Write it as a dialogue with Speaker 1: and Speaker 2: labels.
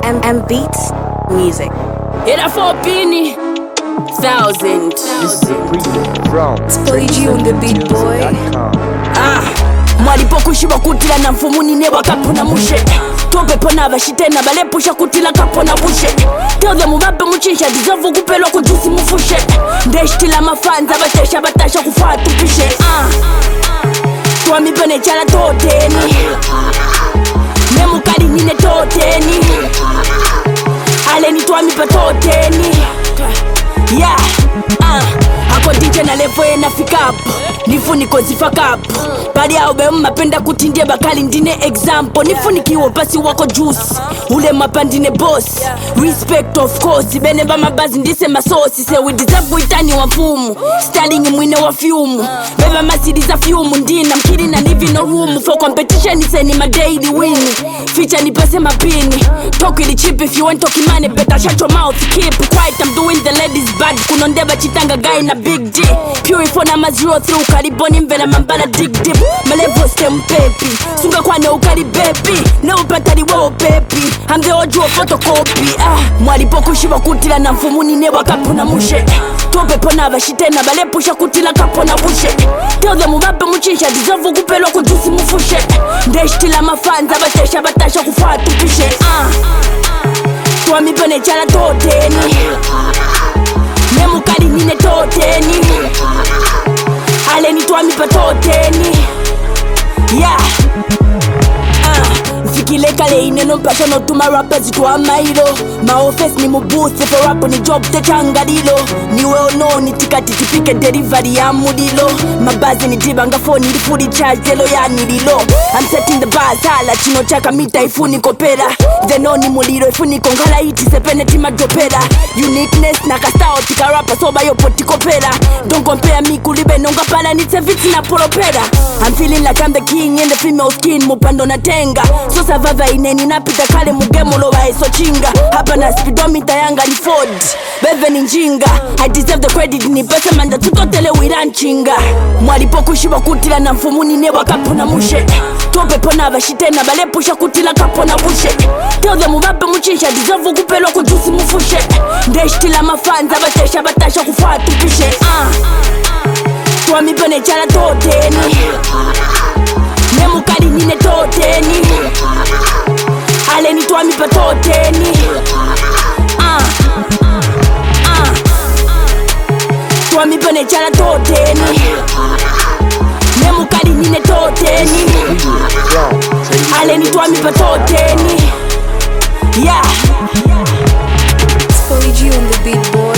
Speaker 1: M Beats music.
Speaker 2: Hit a 4,000.
Speaker 3: This is a preview from
Speaker 1: Spoily G on the beat, boy.
Speaker 2: Mwalipo kushiba kutila na mfumuni newa kapuna mushe. Tope pona bashitena balepusha kutila kapona bushe. Tell them mubabe muchisha deserve kupelwa kujusi mufushe. Ndeshtila mafanza batesha batasha kufaa tupishe. Tuami pene chala toteni. Memukali nine toteni. Aleni tuami pa toteni. Yeah, hako DJ na levo ye nafika hapo. Nifuniko zifaka hapo. Bali ya ube mapenda kutindie bakali ndine example. Nifunikiwo basi wako juice. Ule mapandine boss. Respect of course. Ibene ba mabazi ndise masosi. Se we deserve kuitani wa mfumu. Styling mwine wa fiumu. Beba masidi za fiumu ndina. Mkiri na live no room. For competition ise ni my daily win. Feature ni pese mapini. Talk with the cheap if you want talking money. Better shut your mouth, keep quiet. I'm doing the ladies bad. Kunondeba chitanga guy na big D. Purify na mazero through. Kariboni mvena mambana dig dip. Malevo stem pepi. Sunga kwa ne ukari baby. Ne upatari wao pepi. I'm the audio photocopy. Mwalipo kushiba kutila na mfumuni newa kapuna mushe. Tope pona bashitena balepusha kutila kapona bushe. Tell them mubabe muchisha deserve kupelwa kujusi mufushe. Ndeshtila mafanza batesha batasha kufaa tupishe. Tuami pene chala toteni. Memukali nine toteni. Aleni tuami pa toteni. Yeah. Fikile kale ineno mpasha no tuma rappers tuwa mailo. Ma office ni mubuthi for rap ni job te changalilo. Ni well known ni tikati tipike delivery ya mudilo. Mabazi ni tibanga phone ni fully charge zelo ya nililo. I'm setting the bars hala chino chaka mita ifuni kopera. Zeno ni muliro ifuni kongala iti sepene tima dropera. Uniqueness na kastao tika rapper soba yo poti kopera. Don't compare me kulibe nonga pala ni teviti na polopera. I'm feeling like I'm the king in the female skin mupando na tenga. So savava ineni napita kale mugemo lowa eso chinga. Hapa na speedometer yanga ni Ford beve ni njinga. I deserve the credit ni pesa manda tutotele wiranchinga. Mwalipo kushiba kutila na mfumuni newa kapuna mushe. Tope pona bashitena balepusha kutila kapona bushe. Tell them mubabe muchisha deserve kupelwa kujusi mufushe. Ndeshtila mafanza batesha batasha kufaa tupishe. Tuami pene chala toteni. Memukali nine toteni. Aleni tuami pa toteni. Tuami pene chala toteni. Memukali nine toteni. Aleni tuami pa toteni. Yeah.
Speaker 1: Spoily G on the beat, boy.